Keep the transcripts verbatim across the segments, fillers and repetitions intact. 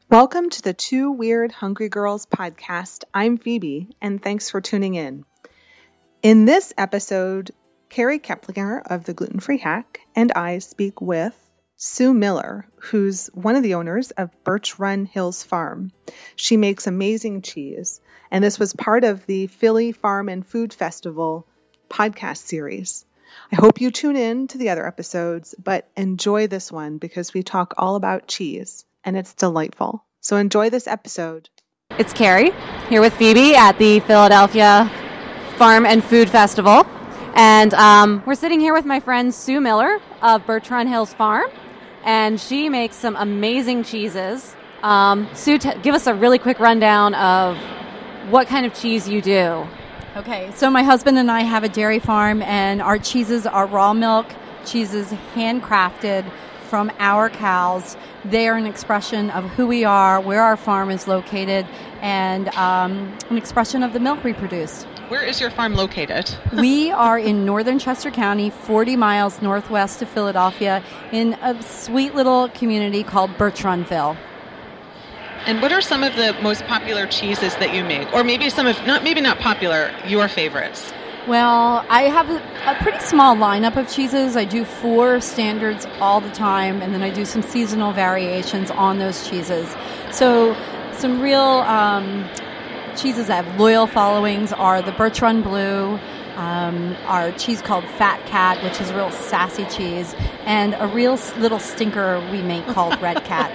Welcome to the Two Weird Hungry Girls podcast. I'm Phoebe, and thanks for tuning in. In this episode, Carrie Keplinger of The Gluten-Free Hack and I speak with Sue Miller, who's one of the owners of Birch Run Hills Farm. She makes amazing cheese, and this was part of the Philly Farm and Food Festival podcast series. I hope you tune in to the other episodes, but enjoy this one because we talk all about cheese, and it's delightful. So enjoy this episode. It's Carrie, here with Phoebe at the Philadelphia Farm and Food Festival. And um, we're sitting here with my friend Sue Miller of Birch Run Hills Farm, and she makes some amazing cheeses. Um, Sue, t- give us a really quick rundown of what kind of cheese you do. Okay, so my husband and I have a dairy farm, and our cheeses are raw milk cheeses, handcrafted from our cows. They are an expression of who we are, where our farm is located, and um, an expression of the milk we produce. Where is your farm located? We are in northern Chester County, forty miles northwest of Philadelphia, in a sweet little community called Birch Runville. And what are some of the most popular cheeses that you make? Or maybe some of, not maybe not popular, your favorites? Well, I have a, a pretty small lineup of cheeses. I do four standards all the time, and then I do some seasonal variations on those cheeses. So some real um, cheeses that have loyal followings are the Birch Run Blue, um, our cheese called Fat Cat, which is real sassy cheese, and a real little stinker we make called Red Cat.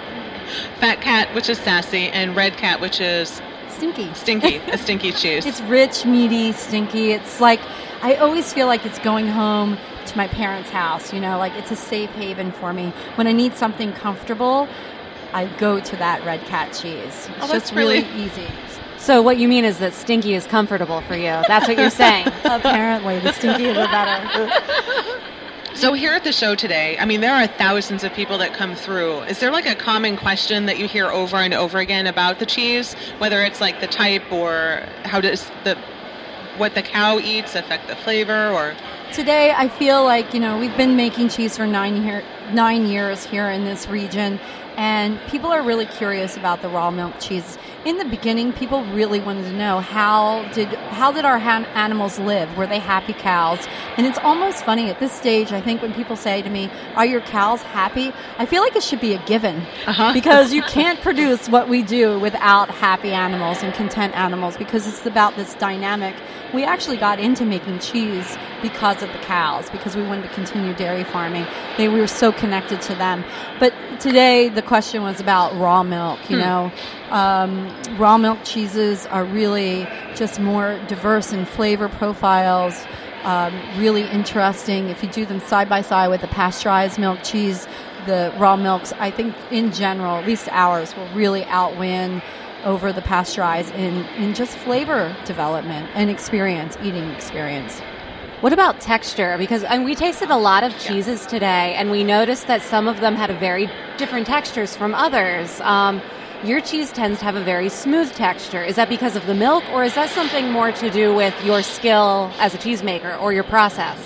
Fat Cat, which is sassy, and Red Cat, which is... Stinky. Stinky, a stinky cheese. It's rich, meaty, stinky. It's like, I always feel like it's going home to my parents' house, you know, like it's a safe haven for me. When I need something comfortable, I go to that Red Cat cheese. It's oh, just really... really easy. So what you mean is that stinky is comfortable for you. That's what you're saying. Apparently, the stinkier the better. So here at the show today, I mean, there are thousands of people that come through. Is there like a common question that you hear over and over again about the cheese, whether it's like the type or how does the what the cow eats affect the flavor? Or today, I feel like, you know, we've been making cheese for nine year, nine years here in this region, and people are really curious about the raw milk cheese. In the beginning, people really wanted to know how did how did our ha- animals live? Were they happy cows? And it's almost funny at this stage, I think, when people say to me, are your cows happy? I feel like it should be a given. Uh-huh. Because you can't produce what we do without happy animals and content animals, because it's about this dynamic. We actually got into making cheese because of the cows, because we wanted to continue dairy farming. They, we were so connected to them. But today, the question was about raw milk, you hmm. know. Um, raw milk cheeses are really just more diverse in flavor profiles, um, really interesting. If you do them side by side with the pasteurized milk cheese, the raw milks, I think in general, at least ours, will really outwin over the pasteurized in, in just flavor development and experience, eating experience. What about texture? Because I mean, we tasted a lot of cheeses yeah. today, and we noticed that some of them had a very different textures from others. Um, Your cheese tends to have a very smooth texture. Is that because of the milk, or is that something more to do with your skill as a cheesemaker or your process?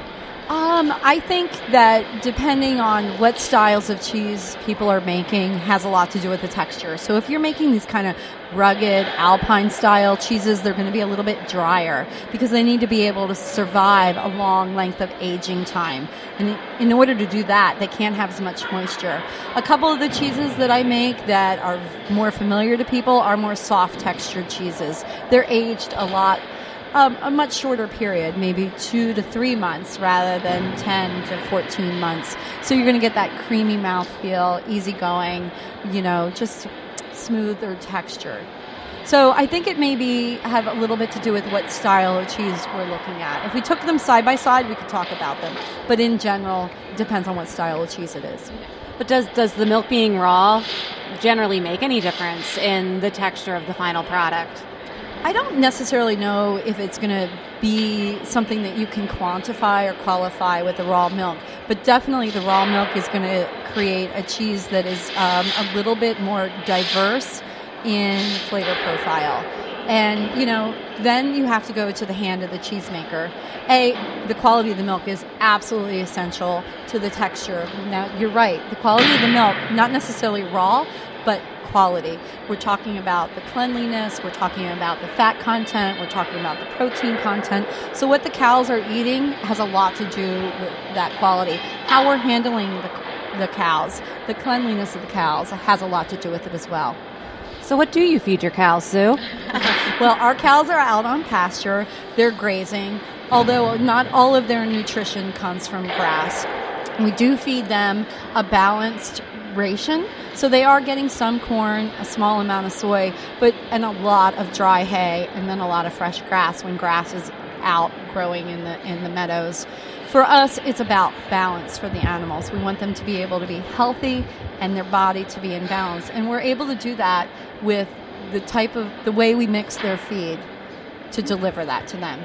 Um, I think that depending on what styles of cheese people are making has a lot to do with the texture. So if you're making these kind of rugged alpine style cheeses, they're going to be a little bit drier because they need to be able to survive a long length of aging time. And in order to do that, they can't have as much moisture. A couple of the cheeses that I make that are more familiar to people are more soft textured cheeses. They're aged a lot Um, a much shorter period, maybe two to three months rather than ten to fourteen months. So you're going to get that creamy mouthfeel, easygoing, you know, just smoother texture. So I think it maybe have a little bit to do with what style of cheese we're looking at. If we took them side by side, we could talk about them. But in general, it depends on what style of cheese it is. But does does the milk being raw generally make any difference in the texture of the final product? I don't necessarily know if it's going to be something that you can quantify or qualify with the raw milk, but definitely the raw milk is going to create a cheese that is um, a little bit more diverse in flavor profile. And, you know, then you have to go to the hand of the cheesemaker. A, the quality of the milk is absolutely essential to the texture. Now, you're right. The quality of the milk, not necessarily raw, but quality. We're talking about the cleanliness, we're talking about the fat content, we're talking about the protein content. So what the cows are eating has a lot to do with that quality. How we're handling the, the cows, the cleanliness of the cows has a lot to do with it as well. So what do you feed your cows, Sue? Well, our cows are out on pasture. They're grazing, although not all of their nutrition comes from grass. We do feed them a balanced ration. So they are getting some corn, a small amount of soy, but and a lot of dry hay, and then a lot of fresh grass when grass is out growing in the in the meadows. For us, it's about balance for the animals. We want them to be able to be healthy and their body to be in balance. And we're able to do that with the type of, the way we mix their feed to deliver that to them.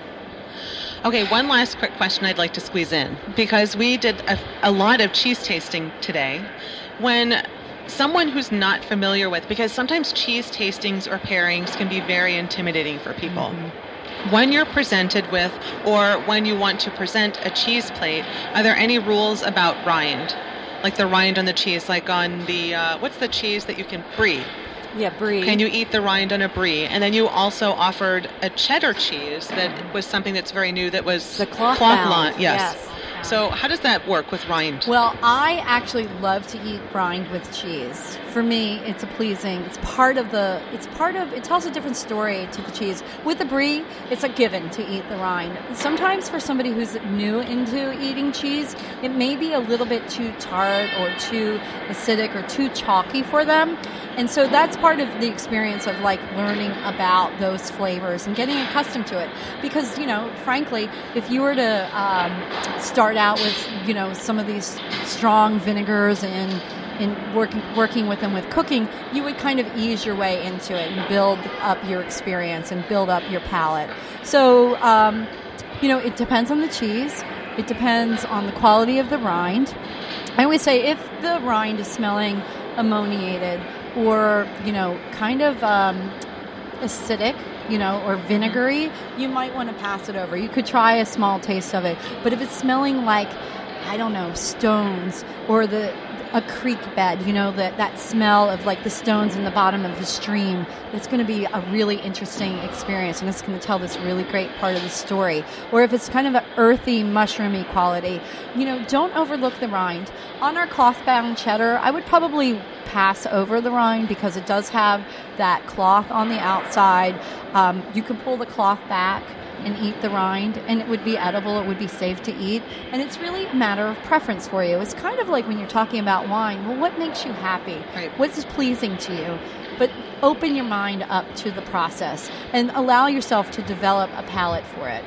Okay, one last quick question I'd like to squeeze in, because we did a, a lot of cheese tasting today. When someone who's not familiar with, because sometimes cheese tastings or pairings can be very intimidating for people. Mm-hmm. When you're presented with, or when you want to present a cheese plate, are there any rules about rind? Like the rind on the cheese, like on the, uh, what's the cheese that you can, brie? Yeah, brie. Can you eat the rind on a brie? And then you also offered a cheddar cheese that was something that's very new, that was the cloth, cloth bound. Line. Yes. yes. So how does that work with rind? Well, I actually love to eat rind with cheese. For me, it's a pleasing. It's part of the. It's part of. It tells a different story to the cheese. With the brie, it's a given to eat the rind. Sometimes for somebody who's new into eating cheese, it may be a little bit too tart or too acidic or too chalky for them. And so that's part of the experience of like learning about those flavors and getting accustomed to it. Because, you know, frankly, if you were to um, start out with, you know, some of these strong vinegars and in working working with them with cooking, you would kind of ease your way into it and build up your experience and build up your palate. So, um, you know, it depends on the cheese. It depends on the quality of the rind. I always say if the rind is smelling ammoniated or, you know, kind of um, acidic, you know, or vinegary, you might want to pass it over. You could try a small taste of it. But if it's smelling like, I don't know, stones or the a creek bed, you know, that, that smell of like the stones in the bottom of the stream, it's going to be a really interesting experience, and it's going to tell this really great part of the story. Or if it's kind of an earthy, mushroomy quality, you know, don't overlook the rind. On our cloth-bound cheddar, I would probably pass over the rind because it does have that cloth on the outside. Um, you can pull the cloth back and eat the rind, and it would be edible, it would be safe to eat, and it's really a matter of preference for you. It's kind of like when you're talking about wine. Well, what makes you happy? Right. What's pleasing to you? But open your mind up to the process and allow yourself to develop a palate for it.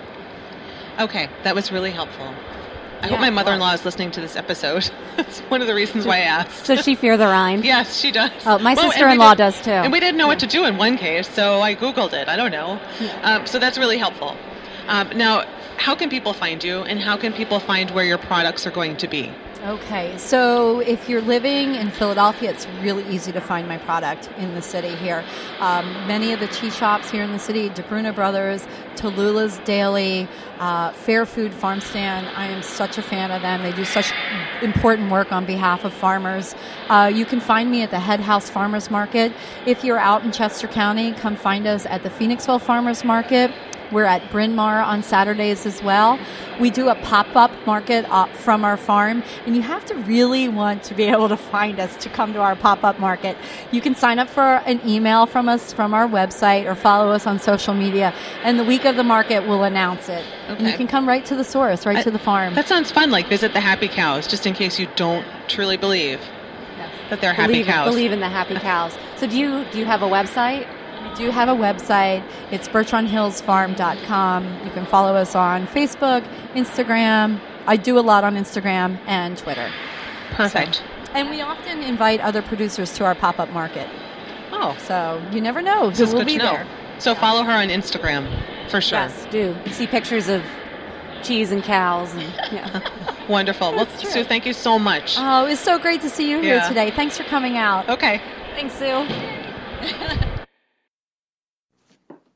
Okay, that was really helpful. I Yeah, hope my mother-in-law well. is listening to this episode. That's one of the reasons why I asked. Does she fear the rind? Yes, she does. Oh, my Well, and we sister-in-law did- does too. And we didn't know what to do in one case, so I Googled it. I don't know. Um, so that's really helpful. Um, now, how can people find you, and how can people find where your products are going to be? Okay, so if you're living in Philadelphia, it's really easy to find my product in the city here. Um, many of the cheese shops here in the city, DeBruno Brothers, Tallulah's Daily, uh, Fair Food Farm Stand, I am such a fan of them. They do such important work on behalf of farmers. Uh, you can find me at the Head House Farmers Market. If you're out in Chester County, come find us at the Phoenixville Farmers Market. We're at Bryn Mawr on Saturdays as well. We do a pop-up market uh, from our farm, and you have to really want to be able to find us to come to our pop-up market. You can sign up for an email from us from our website or follow us on social media, and the week of the market we'll announce it. Okay. And you can come right to the source, right I- to the farm. That sounds fun, like visit the Happy Cows, just in case you don't truly believe Yes. that they're happy believe, cows. believe in the happy cows. So do you do you have a website? We do have a website. It's bertrand hills farm dot com. You can follow us on Facebook, Instagram. I do a lot on Instagram and Twitter. Perfect. So- and we often invite other producers to our pop-up market. Oh, So you never know this who is will good be to know. there. So follow her on Instagram, for sure. Yes, do. You see pictures of cheese and cows. And, yeah. Wonderful. Well, That's true. Sue, thank you so much. Oh, it's so great to see you here Yeah. today. Thanks for coming out. Okay. Thanks, Sue.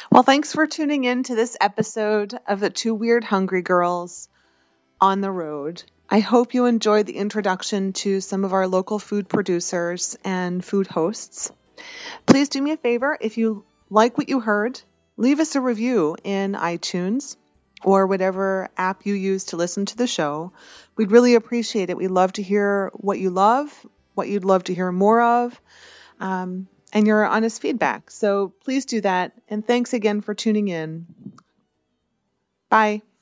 Well, thanks for tuning in to this episode of the Two Weird Hungry Girls on the Road. I hope you enjoyed the introduction to some of our local food producers and food hosts. Please do me a favor, if you like what you heard, leave us a review in iTunes or whatever app you use to listen to the show. We'd really appreciate it. We'd love to hear what you love, what you'd love to hear more of, um, and your honest feedback. So please do that. And thanks again for tuning in. Bye.